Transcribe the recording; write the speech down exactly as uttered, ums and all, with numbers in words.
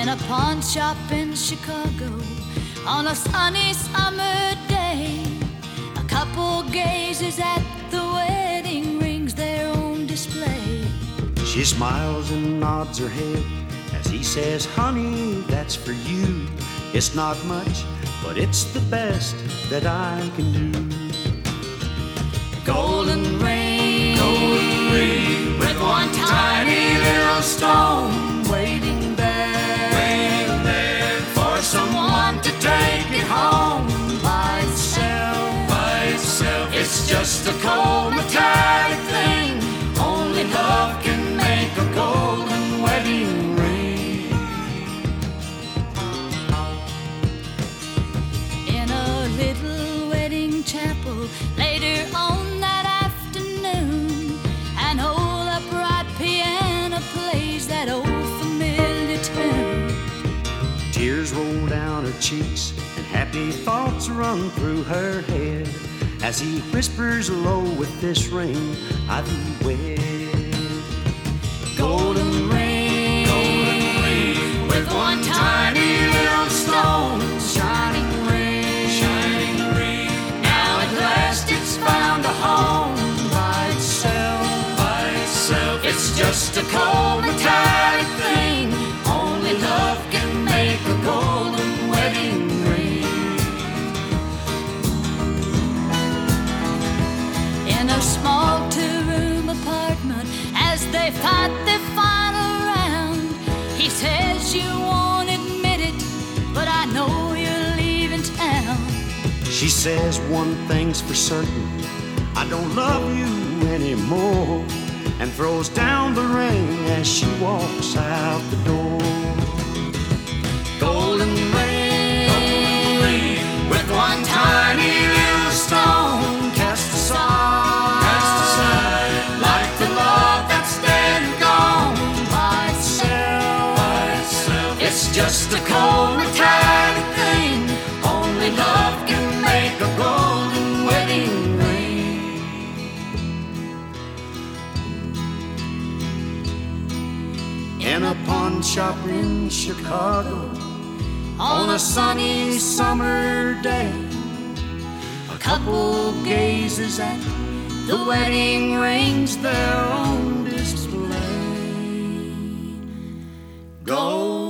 In a pawn shop in Chicago on a sunny summer day, a couple gazes at the wedding rings there on display. She smiles and nods her head as he says, honey, that's for you. It's not much, but it's the best that I can do. Golden ring, golden ring, with one tiny little stone waiting there, waiting there for someone to take it home by itself, by itself. It's just a cold metallic thing. Only love can make a golden wedding ring. In a little wedding chapel later on that afternoon, an old upright piano plays that old familiar tune. Tears roll down her cheeks and happy thoughts run through her head as he whispers low, with this ring I thee wed. Golden ring, golden ring, with one tiny little stone, shining ring, shining ring. Now at last it's found a home by itself, by itself. It's just a cold metallic thing. Only love can make a golden wedding ring. In a small two-room apartment, as they fight their final round, he says, you won't admit it, but I know you're leaving town. She says, one thing's for certain, I don't love you anymore, and throws down the ring as she walks out the door. Golden ring, golden ring, with one tiny little stone cast aside, cast aside, like the love that's dead and gone by itself, by itself. It's just a cold metallic thing. Only love can make a golden wedding ring. In a pawn shop in Chicago on a sunny summer day, a couple gazes at the wedding rings there on display. Gold